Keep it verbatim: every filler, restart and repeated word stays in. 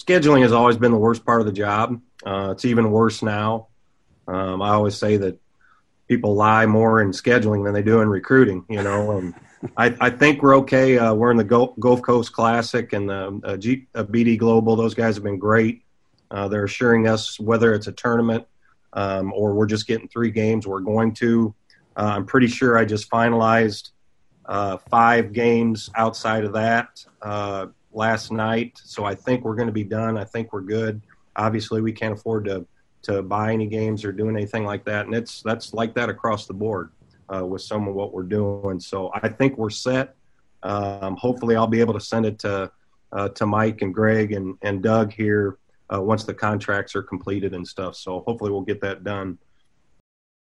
scheduling has always been the worst part of the job. Uh, it's even worse now. Um, I always say that people lie more in scheduling than they do in recruiting, you know, and I, I think we're okay. Uh, we're in the Gulf, Gulf Coast Classic and the uh, G, uh, B D Global. Those guys have been great. Uh, they're assuring us whether it's a tournament um, or we're just getting three games, we're going to. Uh, I'm pretty sure I just finalized uh, five games outside of that uh, last night. So I think we're going to be done. I think we're good. Obviously, we can't afford to to buy any games or doing anything like that. And it's that's like that across the board uh, with some of what we're doing. So I think we're set. Um, hopefully I'll be able to send it to uh, to Mike and Greg and, and Doug here uh, once the contracts are completed and stuff. So hopefully we'll get that done